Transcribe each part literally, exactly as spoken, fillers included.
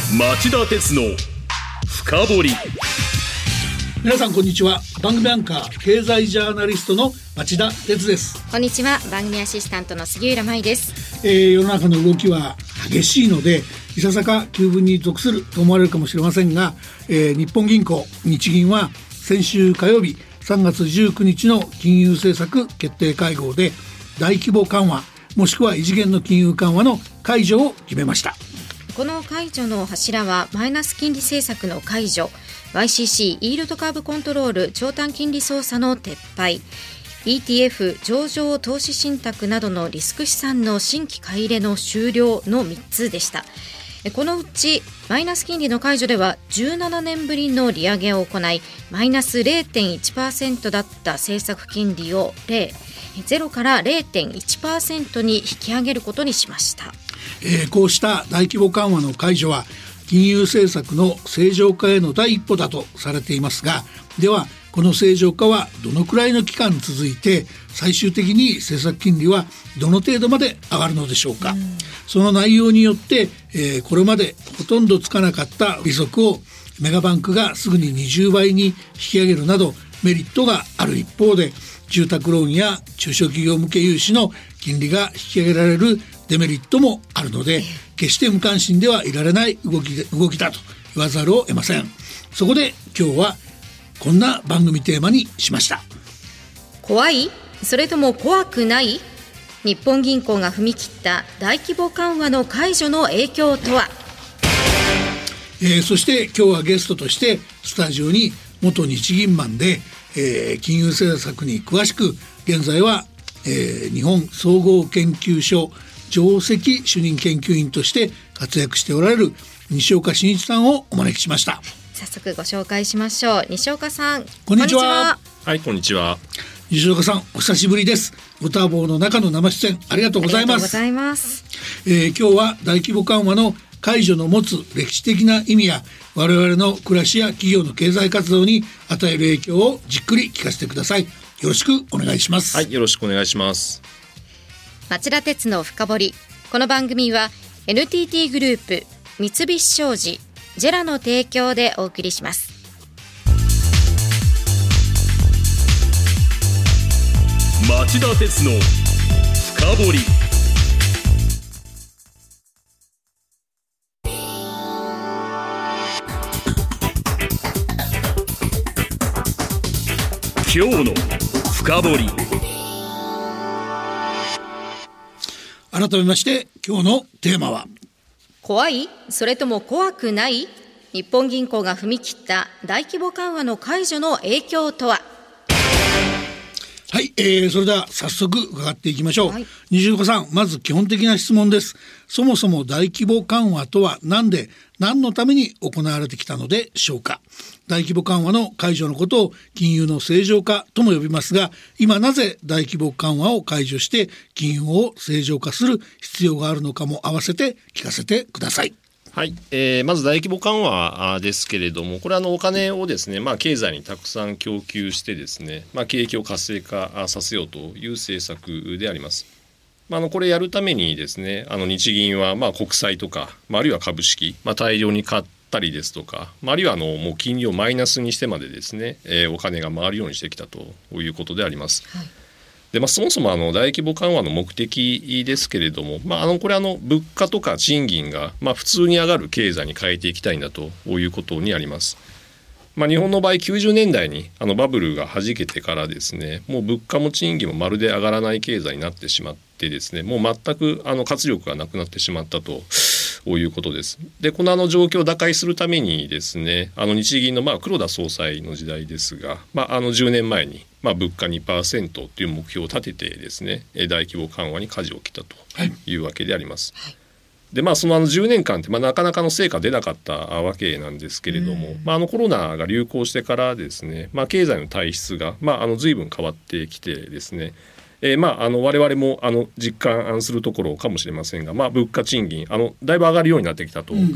町田鉄の深掘り。 皆さんこんにちは。番組アンカー経済ジャーナリストの町田鉄です。 こんにちは。番組アシスタントの杉浦舞です。 えー、世の中の動きは激しいのでいささか旧聞に属すると思われるかもしれませんが、えー、日本銀行日銀は先週火曜日さんがつじゅうくにちの金融政策決定会合で大規模緩和もしくは異次元の金融緩和の解除を決めました。 この解除の柱はマイナス金利政策の解除、 ワイシーシー イールドカーブコントロール長短金利操作の撤廃、 イーティーエフ 上場投資信託などのリスク資産の新規買い入れの終了のみっつでした。このうちマイナス金利の解除ではじゅうななねんぶりの利上げを行い、マイナス ゼロてんいちパーセント だった政策金利をゼロから ゼロてんいちパーセント に引き上げることにしました。 えー、こうした大規模緩和の解除は金融政策の正常化への第一歩だとされていますが、ではこの正常化はどのくらいの期間続いて最終的に政策金利はどの程度まで上がるのでしょうか。うん、その内容によって、えー、これまでほとんどつかなかった利息をメガバンクがすぐににじゅうばいに引き上げるなどメリットがある一方で、住宅ローンや中小企業向け融資の金利が引き上げられるデメリットもあるので、決して無関心ではいられない動きで、動きだと言わざるを得ません。そこで今日はこんな番組テーマにしました。 怖い？それとも怖くない？日本銀行が踏み切った大規模緩和の解除の影響とは。 えー、そして今日はゲストとしてスタジオに元日銀マンで、えー、金融政策に詳しく現在は、えー、日本総合研究所上席主任研究員として活躍しておられる西岡真一さんをお招きしました。 早速ご紹介しましょう。西岡さん、 こんにちは。 はい、こんにちは。 西岡さん、お久しぶりです。ご多忙の中の生出演ありがとうございます。 ありがとうございます。 えー、今日は大規模緩和の解除の持つ歴史的な意味や我々の暮らしや企業の経済活動に与える影響をじっくり聞かせてください。よろしくお願いします。 はい、よろしくお願いします。 町田鉄の深掘り。この番組は エヌティーティー グループ、三菱商事、ジェラの提供でお送りします。 町田鉄の深掘り。今日の深掘り。 改めまして今日のテーマは、 怖い？それとも怖くない？日本銀行が踏み切った大規模緩和の解除の影響とは。 はい、えー、それでは早速伺っていきましょう。はい、西岡さん、まず基本的な質問です。そもそも大規模緩和とは何で何のために行われてきたのでしょうか。大規模緩和の解除のことを金融の正常化とも呼びますが、今なぜ大規模緩和を解除して金融を正常化する必要があるのかも合わせて聞かせてください。 はい、えー、まず大規模緩和ですけれども、これはあのお金をですね、まあ、経済にたくさん供給してですね、まあ、景気を活性化させようという政策であります。まあ、あのこれやるためにですね、あの日銀はまあ国債とか、まあ、あるいは株式、まあ、大量に買ったりですとか、まあ、あるいはあのもう金利をマイナスにしてまでですね、えー、お金が回るようにしてきたということであります。はい、でまあ、そもそもあの大規模緩和の目的ですけれども、まあ、あのこれあの物価とか賃金がまあ普通に上がる経済に変えていきたいんだということにあります。まあ、日本の場合きゅうじゅうねんだいにあのバブルがはじけてからですね、もう物価も賃金もまるで上がらない経済になってしまってですね、もう全くあの活力がなくなってしまったということです。でこのあの状況を打開するためにですね、あの日銀のまあ黒田総裁の時代ですが、まあ、あのじゅうねんまえにまあ物価 にパーセント という目標を立ててですね、大規模緩和に舵を切ったというわけであります。はい、でまあ、そのあのじゅうねんかんってまあなかなかの成果出なかったわけなんですけれども、まあ、あのコロナが流行してからですね、まあ、経済の体質がまああの随分変わってきてですね、えー、まああの我々もあの実感するところかもしれませんが、まあ、物価賃金あのだいぶ上がるようになってきたと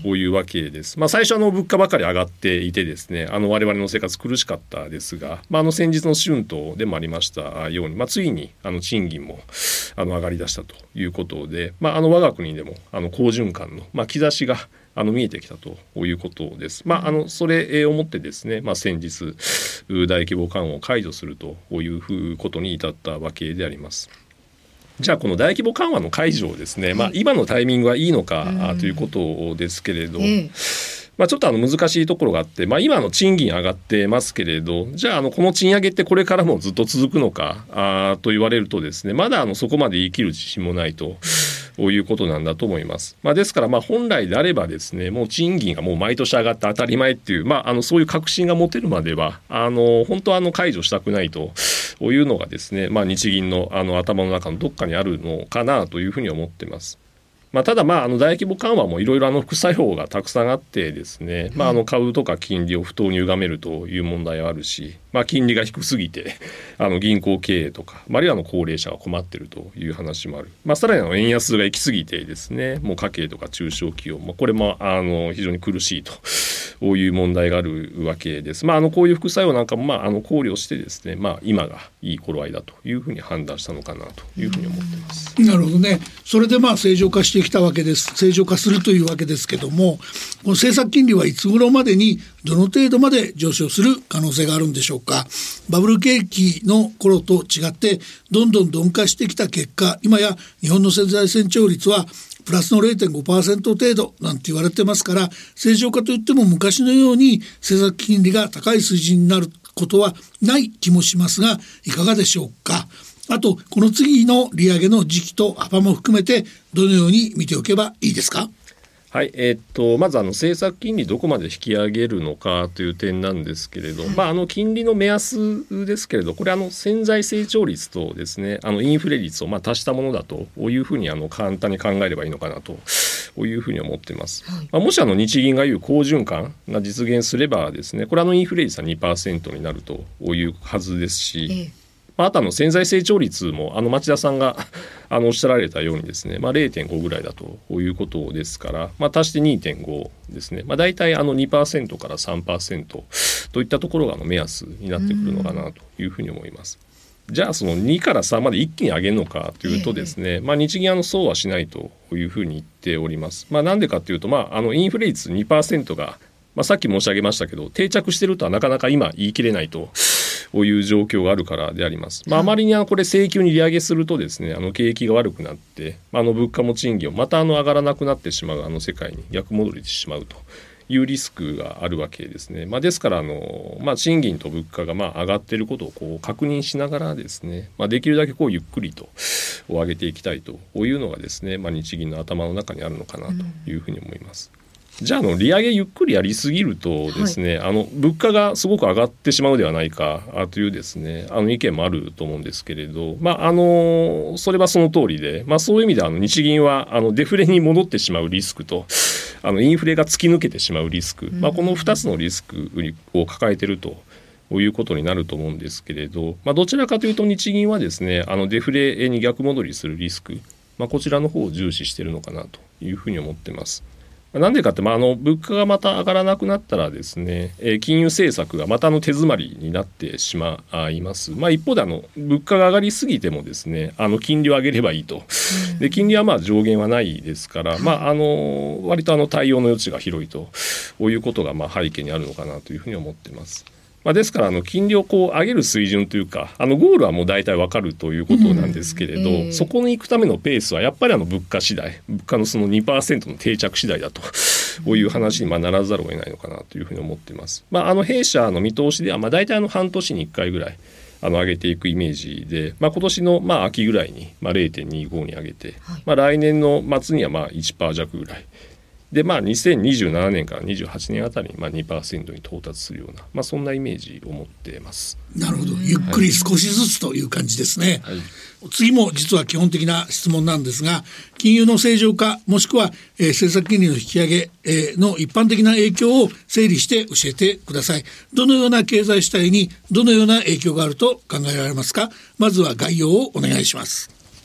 ういうわけです。まあ、最初あの物価ばかり上がっていてですね、あの我々の生活苦しかったですが、まあ、あの先日の春闘でもありましたように、まあ、ついにあの賃金もあの上がりだしたということで、まあ、あの我が国でもあの好循環の、まあ、兆しがあの見えてきたということです。まあ、あのそれをもってですね、まあ、先日大規模緩和を解除するということに至ったわけであります。じゃあこの大規模緩和の解除をですね、まあ、今のタイミングはいいのかということですけれど、まあ、ちょっとあの難しいところがあって、まあ、今の賃金上がってますけれど、じゃああのこの賃上げってこれからもずっと続くのかあと言われるとですね、まだあのそこまで言い切る自信もないということなんだと思います。まあ、ですからまあ本来であればですね、もう賃金がもう毎年上がって当たり前っていう、まあ、あのそういう確信が持てるまではあの本当はあの解除したくないというのがですね、まあ、日銀のあの頭の中のどっかにあるのかなというふうに思っています。まあ、ただまああの大規模緩和もいろいろあの副作用がたくさんあってですね、まあ、あの株とか金利を不当に歪めるという問題はあるし、まあ、金利が低すぎてあの銀行経営とか、あるいはあの高齢者が困っているという話もある。まあ、さらにあの円安が行き過ぎてですね、もう家計とか中小企業もこれもあの非常に苦しいとこういう問題があるわけです。まあ、あのこういう副作用なんかもまああの考慮してですね、まあ、今がいい頃合いだというふうに判断したのかなというふうに思っています。 なるほどね。それでまあ正常化してきたわけです。正常化するというわけですけども、この政策金利はいつ頃までにどの程度まで上昇する可能性があるんでしょうか。バブル景気の頃と違ってどんどん鈍化してきた結果、今や日本の潜在成長率はプラスの れいてんごパーセント 程度なんて言われてますから、正常化といっても昔のように政策金利が高い水準になることはない気もしますが、いかがでしょうか。あとこの次の利上げの時期と幅も含めてどのように見ておけばいいですか。 はい、えー、っとまずあの政策金利どこまで引き上げるのかという点なんですけれど、はい、まあ、あの金利の目安ですけれど、これあの潜在成長率とですね、あのインフレ率をまあ足したものだというふうにあの簡単に考えればいいのかなというふうに思っています。はい、まあ、もしあの日銀が言う好循環が実現すればですね、これあのインフレ率は にパーセント になるというはずですし、ええ、あとあの潜在成長率もあの町田さんがあのおっしゃられたようにですね、まあ、れいてんご ぐらいだということですから、まあ、足して にてんご ですね、まあ、大体あの にパーセント から さんパーセント といったところがあの目安になってくるのかなというふうに思います。じゃあそのにからさんまで一気に上げるのかというとですね、えーまあ、日銀はそうはしないというふうに言っております。まあ、なんでかというと、まあ、あのインフレ率 にパーセント が、まあ、さっき申し上げましたけど定着しているとはなかなか今言い切れないとこういう状況があるからであります。まあ、あまりにあのこれ請求に利上げするとですね、あの景気が悪くなって、あの物価も賃金もまたあの上がらなくなってしまうあの世界に逆戻りしてしまうというリスクがあるわけですね。まあ、ですからあの、まあ、賃金と物価がまあ上がっていることをこう確認しながらですね、まあ、できるだけこうゆっくりと上げていきたいというのがですね、まあ、日銀の頭の中にあるのかなというふうに思います。じゃあ、あの利上げゆっくりやりすぎるとですね、はい、あの物価がすごく上がってしまうではないかというですね、あの意見もあると思うんですけれど、まあ、あのそれはその通りで、まあ、そういう意味であの日銀はあのデフレに戻ってしまうリスクとあのインフレが突き抜けてしまうリスク、まあ、このふたつのリスクを抱えているということになると思うんですけれど、まあ、どちらかというと日銀はですね、あのデフレに逆戻りするリスク、まあ、こちらの方を重視しているのかなというふうに思っています。なんでかって、まあ、あの物価がまた上がらなくなったらですね、えー、金融政策がまたの手詰まりになってしまいます。まあ、一方であの物価が上がりすぎてもですね、あの金利を上げればいいと。で金利はまあ上限はないですから、まあ、あの割とあの対応の余地が広いということがまあ背景にあるのかなというふうに思っています。まあ、ですからあの金利をこう上げる水準というか、あのゴールはもう大体わかるということなんですけれど、うんえー、そこに行くためのペースはやっぱりあの物価次第、物価のその にパーセント の定着次第だとこういう話にまあならざるを得ないのかなというふうに思っています。まあ、あの弊社の見通しではまあ大体あの半年にいっかいぐらいあの上げていくイメージで、まあ、今年のまあ秋ぐらいにまあ れいてんにご に上げて、はい、まあ、来年の末にはまあ いちパーセント 弱ぐらいで、まあ、にせんにじゅうななねんからにじゅうはちねんあたりにまあ にパーセント に到達するような、まあ、そんなイメージを持っています。 なるほど、ゆっくり少しずつという感じですね。はい、次も実は基本的な質問なんですが、金融の正常化もしくは、えー、政策金利の引き上げ、えー、の一般的な影響を整理して教えてください。どのような経済主体にどのような影響があると考えられますか。まずは概要をお願いします。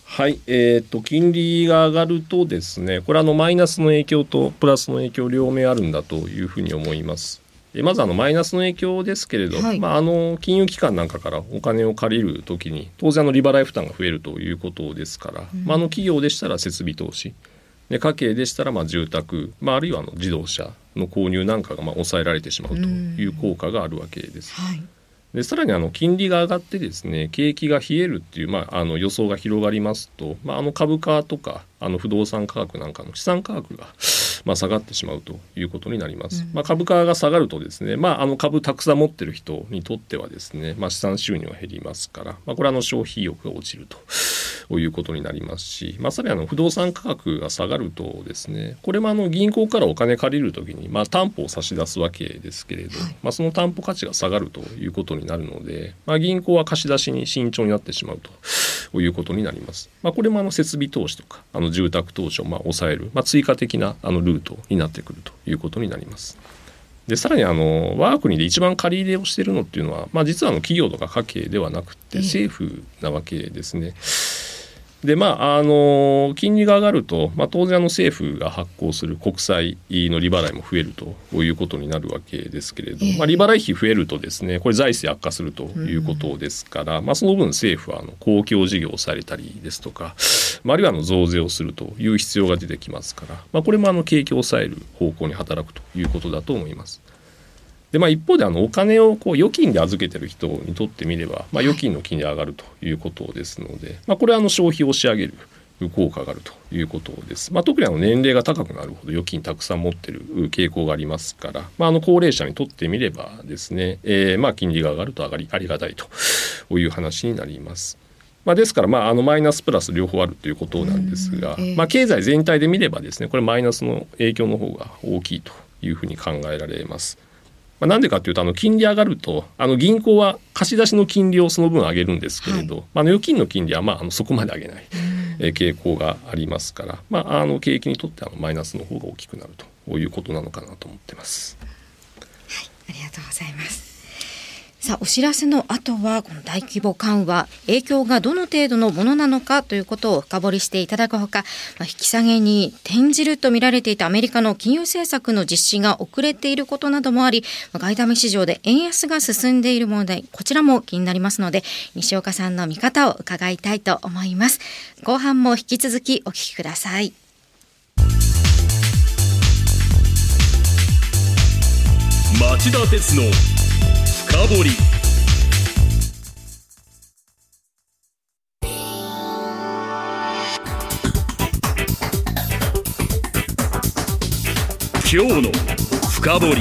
はい、えー、と金利が上がるとですね、これはあのマイナスの影響とプラスの影響両面あるんだというふうに思います。まずあのマイナスの影響ですけれど、はい、まあ、あの金融機関なんかからお金を借りるときに当然あの利払い負担が増えるということですから、うん、まあ、あの企業でしたら設備投資で、家計でしたらまあ住宅、まあ、あるいはあの自動車の購入なんかがまあ抑えられてしまうという効果があるわけです。うん、はい、でさらにあの金利が上がってですね、景気が冷えるっていう、まあ、あの予想が広がりますと、まあ、あの株価とかあの不動産価格なんかの資産価格がまあ下がってしまうということになります。うん、まあ、株価が下がるとですね、まあ、あの株たくさん持ってる人にとってはですね、まあ、資産収入は減りますから、まあ、これはあの消費意欲が落ちるということになりますし、まあ、さらにあの不動産価格が下がるとですね、これもあの銀行からお金借りるときにまあ担保を差し出すわけですけれど、はい、まあ、その担保価値が下がるということになるので、まあ、銀行は貸し出しに慎重になってしまうということになります。まあ、これもあの設備投資とかあの住宅投資をまあ抑える、まあ、追加的なあのルートになってくるということになります。でさらにあの我が国で一番借り入れをしているのっていうのは、まあ、実はあの企業とか家計ではなくて政府なわけですね。でまあ、あの金利が上がると、まあ、当然あの政府が発行する国債の利払いも増えるということになるわけですけれど、まあ、利払い費増えるとですね、これ財政悪化するということですから、まあ、その分政府はあの公共事業をされたりですとか、まあ、あるいはあの増税をするという必要が出てきますから、まあ、これもあの景気を抑える方向に働くということだと思います。でまあ、一方であのお金をこう預金で預けてる人にとってみれば、まあ、預金の金利が上がるということですので、まあ、これはあの消費を押し上げる効果があるということです。まあ、特にあの年齢が高くなるほど預金たくさん持っている傾向がありますから、まあ、あの高齢者にとってみればですね、えー、まあ金利が上がると上がりありがたいという話になります。まあ、ですからまああのマイナスプラス両方あるということなんですが、えーまあ、経済全体で見ればですね、これマイナスの影響の方が大きいというふうに考えられます。まあ、なんでかというとあの金利上がるとあの銀行は貸し出しの金利をその分上げるんですけれど、はい、まあ、預金の金利はまああのそこまで上げない、えー、傾向がありますから、まあ、あの景気にとってはマイナスの方が大きくなるということなのかなと思っています。 はい、ありがとうございます。さあお知らせの後はこの大規模緩和影響がどの程度のものなのかということを深掘りしていただくほか、まあ、引き下げに転じると見られていたアメリカの金融政策の実施が遅れていることなどもあり、まあ、外為市場で円安が進んでいる問題、こちらも気になりますので西岡さんの見方を伺いたいと思います。後半も引き続きお聞きください。 町田鉄の深掘り。今日の深掘り。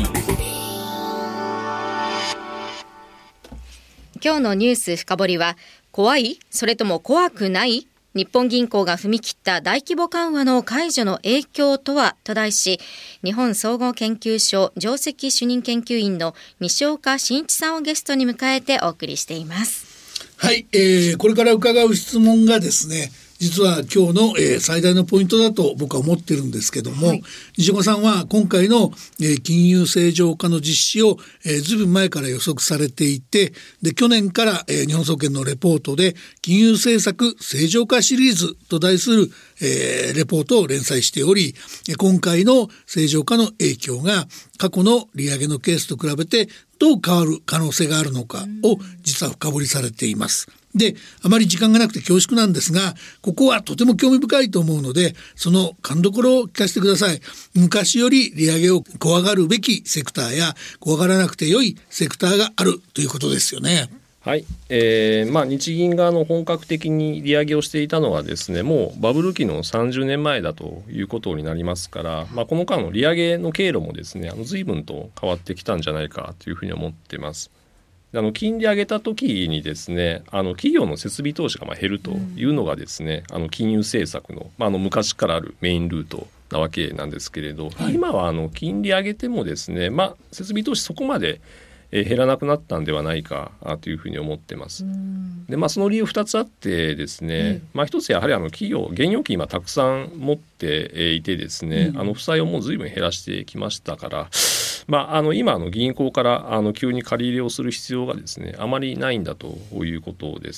今日のニュース深掘りは、怖い？それとも怖くない？日本銀行が踏み切った大規模緩和の解除の影響とはと題し、日本総合研究所上席主任研究員の西岡真一さんをゲストに迎えてお送りしています。 はい、えー、これから伺う質問がですね、実は今日の、えー、最大のポイントだと僕は思ってるんですけども、はい、西岡さんは今回の、えー、金融正常化の実施を、えー、ずいぶん前から予測されていて、で去年から、えー、日本総研のレポートで金融政策正常化シリーズと題する、えー、レポートを連載しており、今回の正常化の影響が過去の利上げのケースと比べてどう変わる可能性があるのかを実は深掘りされています。で、あまり時間がなくて恐縮なんですが、ここはとても興味深いと思うので、その勘どころを聞かせてください。昔より利上げを怖がるべきセクターや怖がらなくて良いセクターがあるということですよね。 はい、えーまあ、日銀があの本格的に利上げをしていたのはですね、もうバブル期のさんじゅうねんまえだということになりますから、まあ、この間の利上げの経路もですね、あの随分と変わってきたんじゃないかというふうに思っています。あの金利上げた時にですね、あの企業の設備投資がまあ減るというのがですね、うん、あの金融政策の、まあ、あの昔からあるメインルートなわけなんですけれど、はい、今はあの金利上げてもですね、まあ、設備投資そこまでえー、減らなくなったんではないかというふうに思ってます。で、まあ、その理由ふたつあってですね、うん、まあ、一つやはりあの企業現預金今たくさん持っていてですね、うん、あの負債をもう随分減らしてきましたから、まあ、あの今の銀行からあの急に借り入れをする必要がですねあまりないんだということです。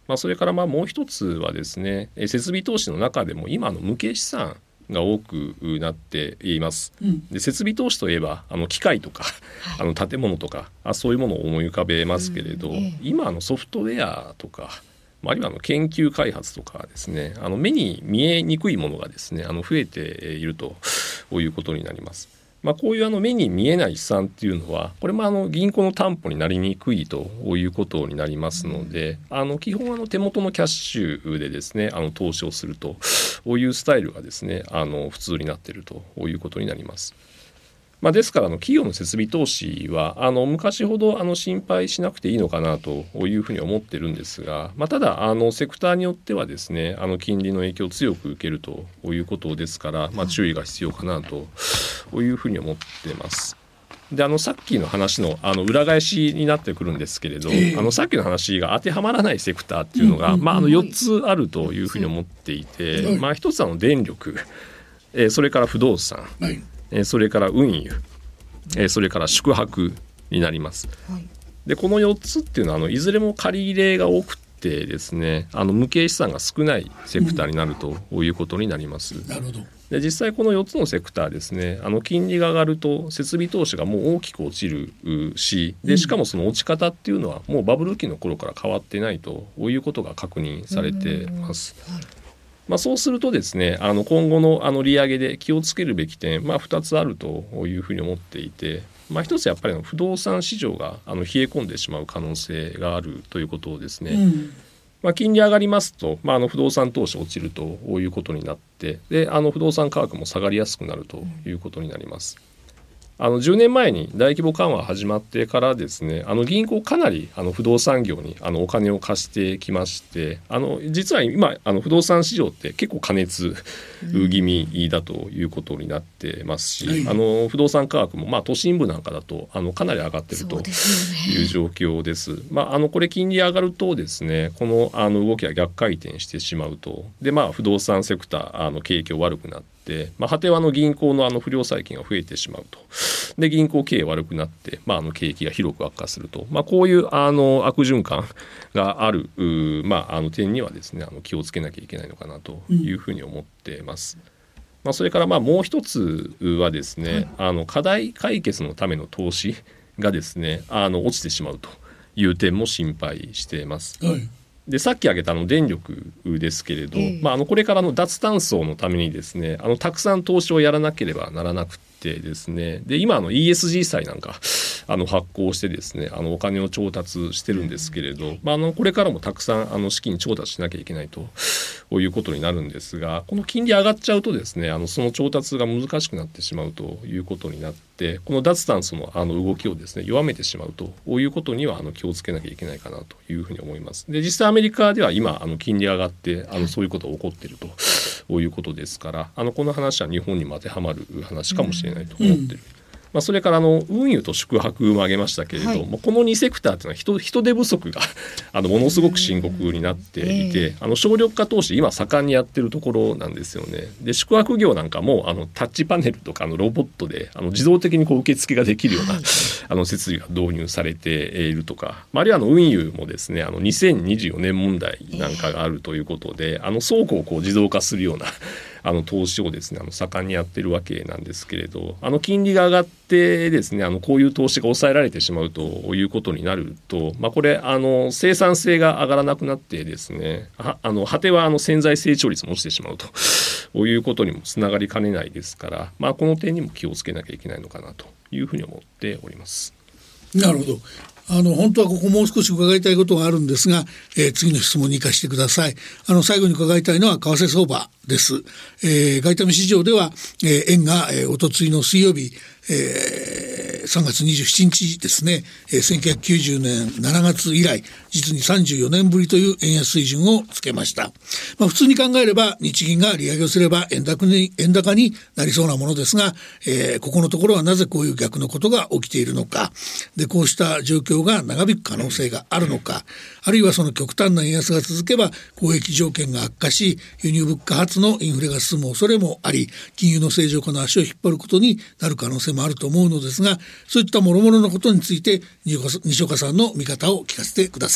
まあ、それからまあもう一つはですね、設備投資の中でも今の無形資産が多くなっています、うん、で設備投資といえばあの機械とか、はい、あの建物とかあそういうものを思い浮かべますけれど、うんええ、今のソフトウェアとかあるいはあの研究開発とかですね、あの目に見えにくいものがですねあの増えているということになります。まあ、こういうあの目に見えない資産っていうのはこれもあの銀行の担保になりにくいということになりますので、あの基本あの手元のキャッシュでですねあの投資をするというスタイルがですねあの普通になっているということになります。まあ、ですからあの企業の設備投資はあの昔ほどあの心配しなくていいのかなというふうに思ってるんですが、まあ、ただあのセクターによってはですねあの金利の影響を強く受けるということですから、まあ、注意が必要かなというふうに思っています。であのさっきの話 の, あの裏返しになってくるんですけれど、えー、あのさっきの話が当てはまらないセクターっていうのが、うんうんうんまあ、あのよっつあるというふうに思っていて、はいまあ、ひとつはの電力、えー、それから不動産、はいえー、それから運輸、えー、それから宿泊になります、はい、でこのよっつっていうのはあのいずれも借り入れが多くてですねあの無形資産が少ないセクターになるということになります、うん、なるほど。で実際このよっつのセクターですねあの金利が上がると設備投資がもう大きく落ちるしでしかもその落ち方っていうのはもうバブル期の頃から変わっていないということが確認されてます、はいまあ、そうするとですねあの今後 の, あの利上げで気をつけるべき点、まあ、ふたつあるというふうに思っていて、まあ、ひとつやっぱり不動産市場があの冷え込んでしまう可能性があるということですね、うんまあ、金利上がりますと、まあ、あの不動産投資落ちるということになってであの不動産価格も下がりやすくなるということになります。あのじゅうねんまえに大規模緩和始まってからですねあの銀行かなりあの不動産業にあのお金を貸してきましてあの実は今あの不動産市場って結構過熱気味だということになってますし、うん、あの不動産価格もまあ都心部なんかだとあのかなり上がっているという状況です。まあ、あのこれ金利上がるとですねこのあの動きが逆回転してしまうとで、まあ、不動産セクターあの景気が悪くなってでまあ、果てはあの銀行 の, あの不良債権が増えてしまうとで銀行経営悪くなって、まあ、あの景気が広く悪化すると、まあ、こういうあの悪循環がある、まあ、あの点にはですねあの気をつけなきゃいけないのかなというふうに思っています、うんまあ、それからまあもう一つはですね、はい、あの課題解決のための投資がですねあの落ちてしまうという点も心配しています、はいでさっき挙げたあの電力ですけれど、えーまあ、あのこれからの脱炭素のためにですねあのたくさん投資をやらなければならなくてですねで今あの イーエスジー 債なんかあの発行してですねあのお金を調達してるんですけれど、うんまあ、あのこれからもたくさんあの資金調達しなきゃいけないということになるんですがこの金利上がっちゃうとですねあのその調達が難しくなってしまうということになってこの脱炭素のあの動きをですね弱めてしまうということにはあの気をつけなきゃいけないかなというふうに思います。で実際アメリカでは今あの金利上がってあのそういうことが起こっているということですからあのこの話は日本にも当てはまる話かもしれないと思っている、うんまあ、それからあの運輸と宿泊も挙げましたけれども、はい、このにセクターというのは 人, 人手不足があのものすごく深刻になっていて、えー、あの省力化投資今盛んにやってるところなんですよね。で宿泊業なんかもあのタッチパネルとかのロボットであの自動的にこう受付ができるような、はい、あの設備が導入されているとか、あるいはあの運輸もですねあのにせんにじゅうよねん問題なんかがあるということで、えー、あの倉庫をこう自動化するようなあの投資をですねあの盛んにやってるわけなんですけれどあの金利が上がってですねあのこういう投資が抑えられてしまうということになると、まあ、これあの生産性が上がらなくなってですねああの果てはあの潜在成長率も落ちてしまうということにもつながりかねないですから、まあ、この点にも気をつけなきゃいけないのかなというふうに思っております。 なるほど。あの本当はここもう少し伺いたいことがあるんですが、えー、次の質問に生かしてください。あの最後に伺いたいのは為替相場です。えー、外為市場では、えー、円が、えー、おとついの水曜日、えー、さんがつにじゅうしちにちですね、えー、せんきゅうひゃくきゅうじゅうねんしちがつ以来実にさんじゅうよねんぶりという円安水準をつけました。まあ、普通に考えれば日銀が利上げをすれば円高に、円高になりそうなものですが、えー、ここのところはなぜこういう逆のことが起きているのかでこうした状況が長引く可能性があるのか、あるいはその極端な円安が続けば交易条件が悪化し輸入物価発のインフレが進む恐れもあり金融の正常化の足を引っ張ることになる可能性もあると思うのですがそういった諸々のことについて西岡さんの見方を聞かせてください。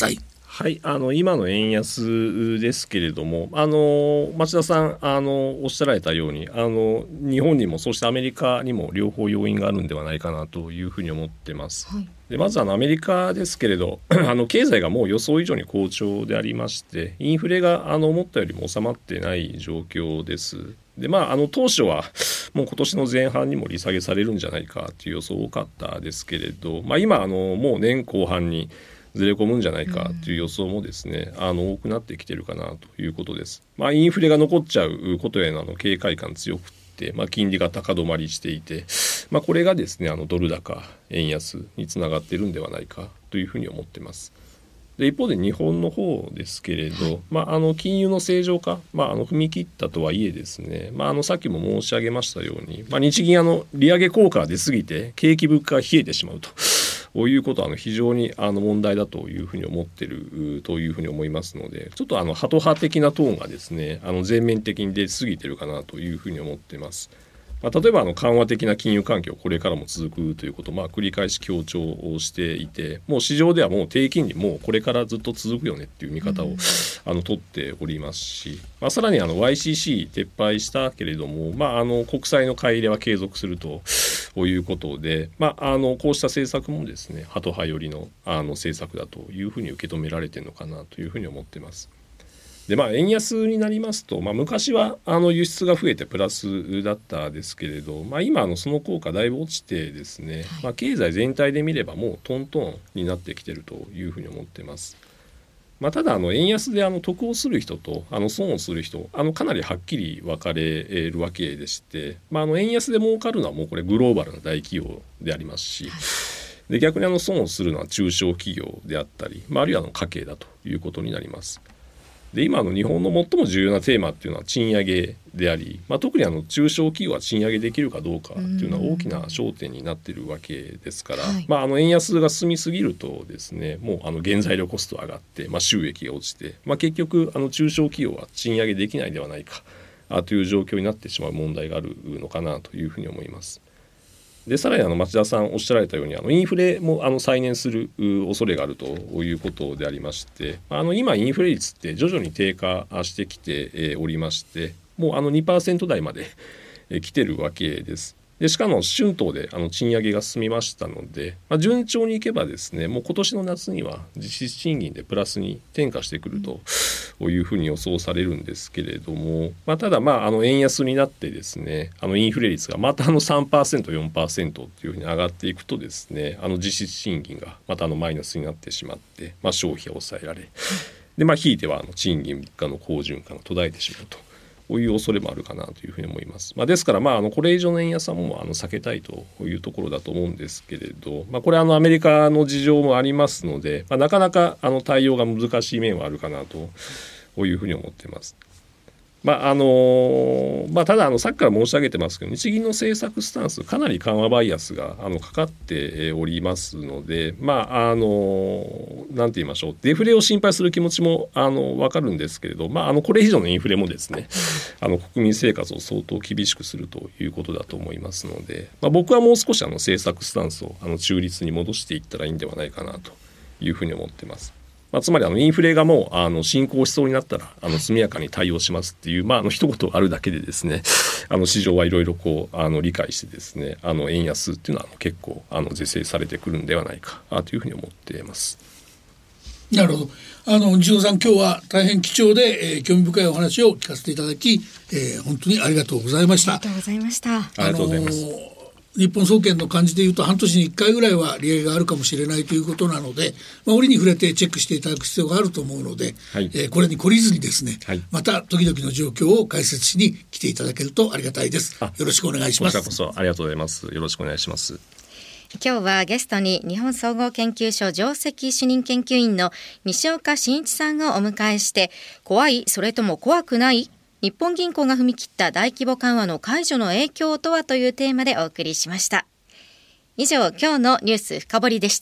はい、あの今の円安ですけれども、あの町田さんあのおっしゃられたように、あの日本にもそしてアメリカにも両方要因があるんではないかなというふうに思ってます。はい、でまずあのアメリカですけれどあの経済がもう予想以上に好調でありまして、インフレがあの思ったよりも収まってない状況です。でまあ、あの当初はもう今年の前半にも利下げされるんじゃないかという予想多かったですけれど、まあ、今あのもう年後半にずれ込むんじゃないかという予想もですね、うん、あの多くなってきてるかなということです。まあ、インフレが残っちゃうことへのあの警戒感強くて、まあ、金利が高止まりしていて、まあ、これがですねあのドル高円安につながっているんではないかというふうに思っています。で一方で日本の方ですけれど、はい、まあ、あの金融の正常化、まあ、あの踏み切ったとはいえですね、まあ、あのさっきも申し上げましたように、まあ、日銀あの利上げ効果が出過ぎて景気物価が冷えてしまうとこういうことはあの非常にあの問題だというふうに思っているというふうに思いますので、ちょっとあのハト派的なトーンがですねあの全面的に出過ぎているかなというふうに思っています。まあ、例えばあの緩和的な金融環境これからも続くということをまあ繰り返し強調をしていて、もう市場ではもう低金利もうこれからずっと続くよねっていう見方を、うん、あの取っておりますし、まあ、さらにあの ワイシーシー 撤廃したけれども、まあ、あの国債の買い入れは継続するということで、まあ、あのこうした政策もですねハト派寄りの、あの政策だというふうに受け止められているのかなというふうに思っています。でまあ、円安になりますと、まあ、昔はあの輸出が増えてプラスだったですけれど、まあ、今あのその効果だいぶ落ちてですね、はい、まあ、経済全体で見ればもうトントンになってきているというふうに思っています。まあ、ただあの円安であの得をする人とあの損をする人、あのかなりはっきり分かれるわけでして、まあ、あの円安で儲かるのはもうこれグローバルな大企業でありますし、はい、で逆にあの損をするのは中小企業であったり、まあ、あるいはあの家計だということになります。で今の日本の最も重要なテーマっていうのは賃上げであり、まあ、特にあの中小企業は賃上げできるかどうかっていうのは大きな焦点になっているわけですから、はい、まあ、あの円安が進みすぎるとですねもうあの原材料コスト上がって、まあ、収益が落ちて、まあ、結局あの中小企業は賃上げできないではないかあという状況になってしまう問題があるのかなというふうに思います。でさらにあの町田さんおっしゃられたようにあのインフレもあの再燃する恐れがあるということでありまして、あの今インフレ率って徐々に低下してきておりまして、もうあの にパーセント 台まで来てるわけです。でしかも春闘であの賃上げが進みましたので、まあ、順調にいけばですねもう今年の夏には実質賃金でプラスに転嫁してくるというふうに予想されるんですけれども、まあ、ただまああの円安になってですねあのインフレ率がまたあの さんパーセント、よんパーセント というふうに上がっていくとですねあの実質賃金がまたあのマイナスになってしまって、まあ、消費が抑えられで、まあ、ひいてはあの賃金物価の好循環が途絶えてしまうとこういう恐れもあるかなというふうに思います。まあ、ですからまああのこれ以上の円安はもうあの避けたいというところだと思うんですけれど、まあ、これあのアメリカの事情もありますので、まあ、なかなかあの対応が難しい面はあるかなとこういうふうに思っています。まああのまあ、ただあのさっきから申し上げてますけど日銀の政策スタンスかなり緩和バイアスがあのかかっておりますので、まああのなんて言いましょうデフレを心配する気持ちもあの分かるんですけれど、まあ、あのこれ以上のインフレもですねあの国民生活を相当厳しくするということだと思いますので、まあ、僕はもう少しあの政策スタンスをあの中立に戻していったらいいんではないかなというふうに思ってます。まあ、つまりあのインフレがもうあの進行しそうになったらあの速やかに対応しますっていう、まあ、あの一言あるだけでですねあの市場はいろいろこうあの理解してですねあの円安っていうのは結構あの是正されてくるんではないかというふうに思っています。 なるほど。あの西野さん今日は大変貴重で、えー、興味深いお話を聞かせていただき、えー、本当にありがとうございました。 ありがとうございました。 ありがとうございます。 日本総研の感じでいうと半年にいっかいぐらいは利上げがあるかもしれないということなので、まあ、折に触れてチェックしていただく必要があると思うので、はい、えー、これに懲りずにですね、はい、また時々の状況を解説しに来ていただけるとありがたいです。よろしくお願いします。 こちらこそありがとうございます。よろしくお願いします。 今日はゲストに日本総合研究所上席主任研究員の西岡真一さんをお迎えして、怖いそれとも怖くない、日本銀行が踏み切った大規模緩和の解除の影響とはというテーマでお送りしました。以上、今日のニュース深掘りでした。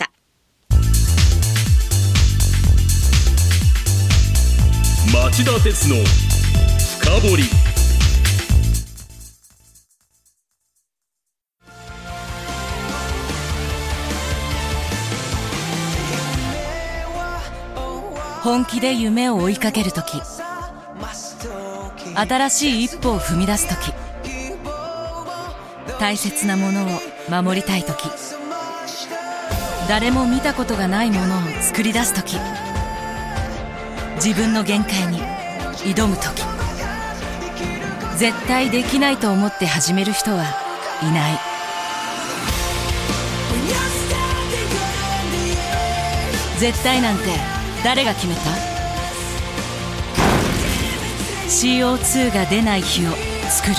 町田鉄の深掘り。 本気で夢を追いかけるとき、新しい一歩を踏み出すとき、大切なものを守りたいとき、誰も見たことがないものを作り出すとき、自分の限界に挑むとき、絶対できないと思って始める人はいない。絶対なんて誰が決めた？ シーオーツー が出ない日を作る。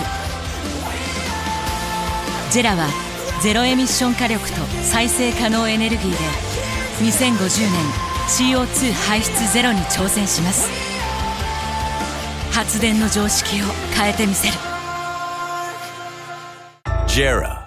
ジェラはゼロエミッション火力と再生可能エネルギーでにせんごじゅうねん シーオーツー 排出ゼロに挑戦します。発電の常識を変えてみせる。 ジェラ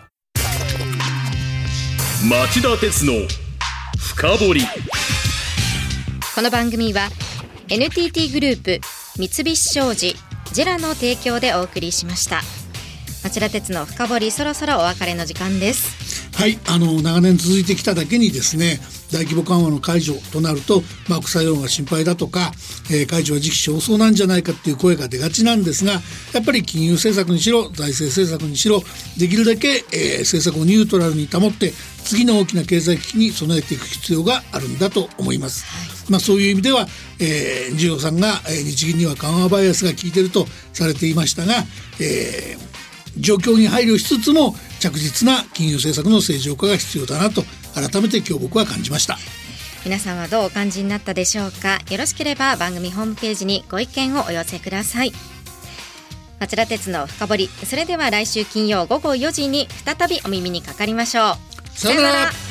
町田鉄の深掘り。 この番組は エヌティーティー グループ、三菱商事、ジェラの提供でお送りしました。町田鉄の深掘り、そろそろお別れの時間です。 はい、あの長年続いてきただけにですね、大規模緩和の解除となると、まあ、副作用が心配だとか、えー、解除は時期尚早なんじゃないかっていう声が出がちなんですが、やっぱり金融政策にしろ財政政策にしろ、できるだけ、えー、政策をニュートラルに保って次の大きな経済危機に備えていく必要があるんだと思います。はい、まあ、そういう意味では、えー、二条さんが、えー、日銀には緩和バイアスが効いているとされていましたが、えー状況に配慮しつつも着実な金融政策の正常化が必要だなと改めて今日僕は感じました。 皆さんはどうお感じになったでしょうか。よろしければ番組ホームページにご意見をお寄せください。町田鉄の深掘り、それでは来週金曜午後よじに再びお耳にかかりましょう。 さよなら。